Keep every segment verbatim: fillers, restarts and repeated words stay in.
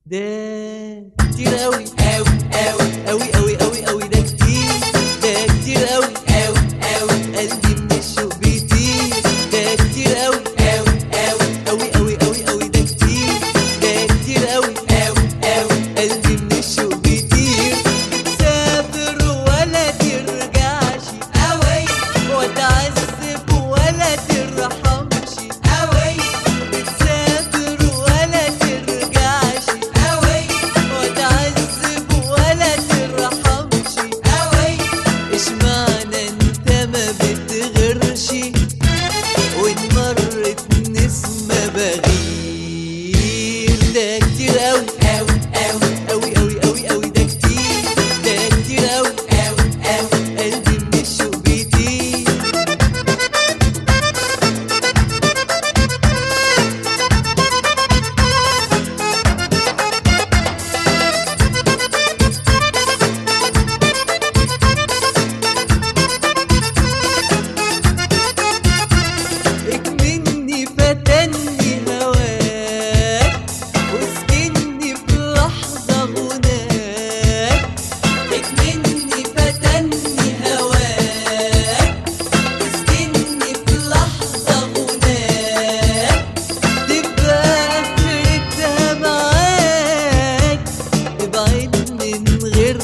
ده كتير أوي أوي أوي أوي أوي أوي أوي ده كتير ده كتير أوي أوي أوي قلبي من الشوق بيطير ده كتير أوي أوي أوي أوي أوي أوي أوي ده كتير ده كتير أوي أوي أوي قلبي من الشوق بيطير بتسافر ولا ترجعش أوي وتعذب ولا ترحمش أوي بتسافر ولا ترجعش أوي وتعذب ولا ترحمش أوي اشمعنى انت ما بتغيرش وإن مرت نسمة بغير ده كتير أوي أوي أوي أوي أوي أوي أوي ده كتير ده كتير أوي أوي أوي قلبي من الشوق بيطير اكمني فتني هواك واسكني في لحظة غناك اكمني فتني هواك واسكني في لحظة غناك تبقى آخرتها معاك ابعد من غير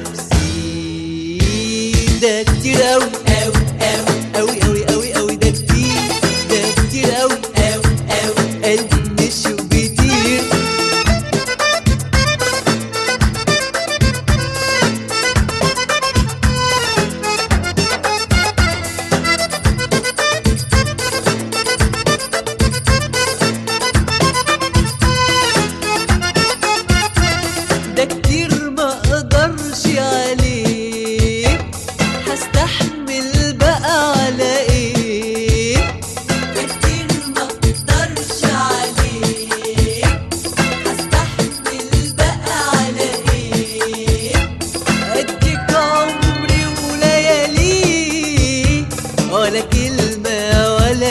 تفسير ده كتير أوي أوي أوي أوي أوي أوي أوي ده كتير ده كتير أوي أوي أوي قلبي من الشوق بيطير ده كتير ما اقدرش عليه هستحمل بقى على ايه ده كتير ما اقدرش عليه هستحمل بقى على ايه اديك عمري ولياليه ولا كلمة ولا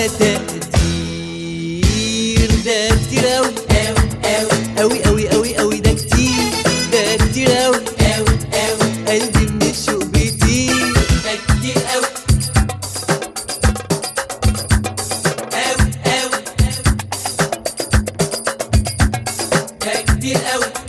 تقدير ده كتير أوي أوي أوي أوي أوي أوي ده كتير ده كتير أوي أوي أوي قلبي من الشوق بيطير ده كتير أوي أوي أوي ده كتير أوي